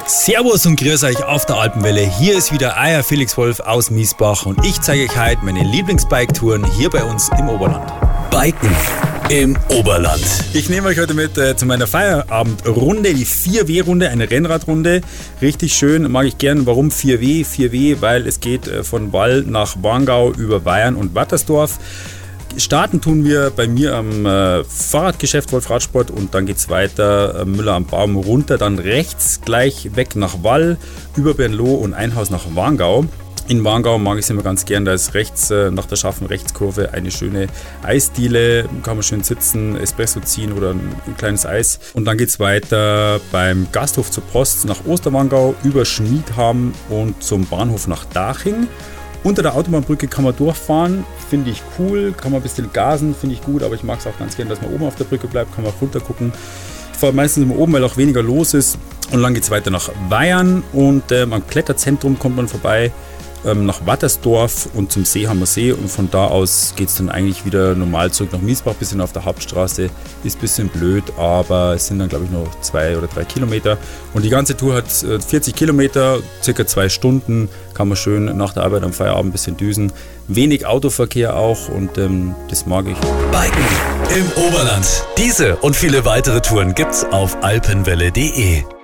Servus und grüß euch auf der Alpenwelle. Hier ist wieder euer Felix Wolf aus Miesbach und ich zeige euch heute meine Lieblingsbike-Touren hier bei uns im Oberland. Biken im Oberland. Ich nehme euch heute mit zu meiner Feierabendrunde, die 4W-Runde, eine Rennradrunde. Richtig schön, mag ich gern. Warum 4W? 4W, weil es geht von Wall nach Warngau über Weyern und Wattersdorf. Starten tun wir bei mir am Fahrradgeschäft Wolf Radsport und dann geht es weiter Müller am Baum runter, dann rechts gleich weg nach Wall, über Bernloh und Einhaus nach Warngau. In Warngau mag ich es immer ganz gern, da ist rechts nach der scharfen Rechtskurve eine schöne Eisdiele, kann man schön sitzen, Espresso ziehen oder ein kleines Eis. Und dann geht es weiter beim Gasthof zur Post nach Osterwarngau, über Schmiedham und zum Bahnhof nach Daching. Unter der Autobahnbrücke kann man durchfahren, finde ich cool, kann man ein bisschen gasen, finde ich gut, aber ich mag es auch ganz gerne, dass man oben auf der Brücke bleibt, kann man auch runter gucken. Ich fahre meistens immer oben, weil auch weniger los ist und dann geht es weiter nach Weyern und am Kletterzentrum kommt man vorbei, nach Wattersdorf und zum Seehammer See und von da aus geht es dann eigentlich wieder normal zurück nach Miesbach, bisschen auf der Hauptstraße, ist ein bisschen blöd, aber es sind dann glaube ich noch 2 oder 3 Kilometer und die ganze Tour hat 40 Kilometer, circa 2 Stunden, kann man schön nach der Arbeit am Feierabend ein bisschen düsen, wenig Autoverkehr auch und das mag ich. Biken im Oberland. Diese und viele weitere Touren gibt's auf alpenwelle.de.